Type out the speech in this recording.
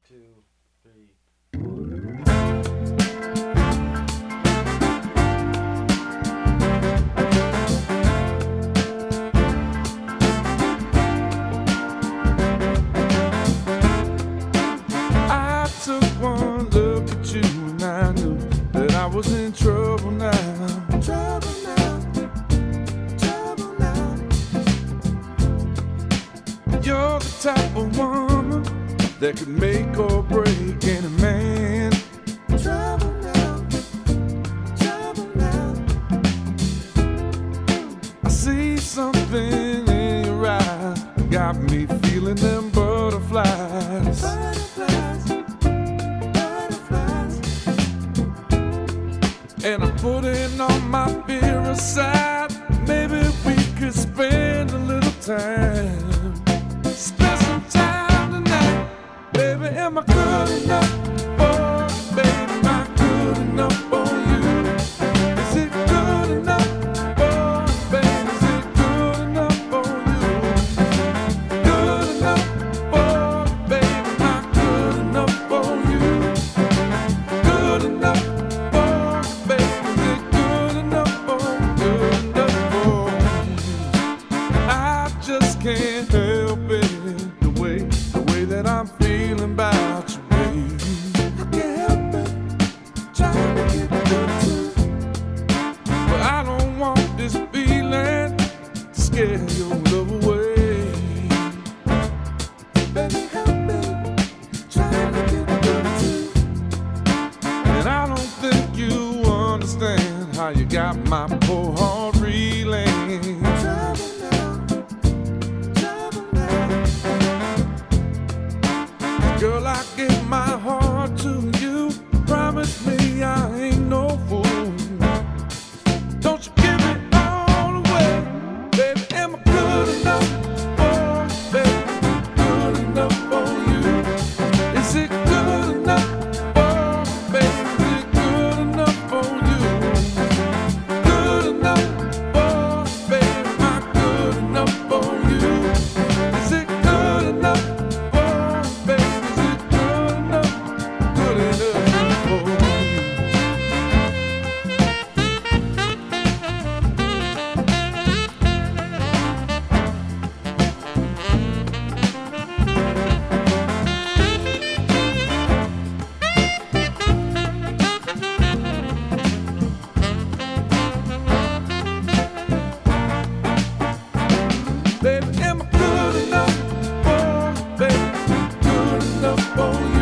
two, three. I took one look at you and I knew that I was in trouble now. Trouble now, trouble now. You're the type of woman that could make or break any man. Trouble now, trouble now. I see something in your eyes, got me feeling them butterflies. And I'm putting all my fear aside. Maybe we could spend a little time. Spend some time tonight. Baby, am I good enough for you? Baby, am I good enough for you? Is it good enough for you, baby? Is it good enough for you? Good enough for you, baby. Am I good enough for you? Good enough. Can't help it, the way that I'm feeling about you, baby. I can't help it, trying to get good too. But I don't want this feeling to scare your love away. Baby, help me, trying to get good too. And I don't think you understand how you got my poor heart reeling. Girl, I give my heart to you. Promise me I ain't no fool. Don't you give it all away. Baby, am I good enough for you, baby? Good enough for you? Is it good enough for you, baby? Is it good enough for you? Good enough for you, baby? Am I good enough for you? Is it good enough? Baby, am I good enough for you, baby? Good enough for you?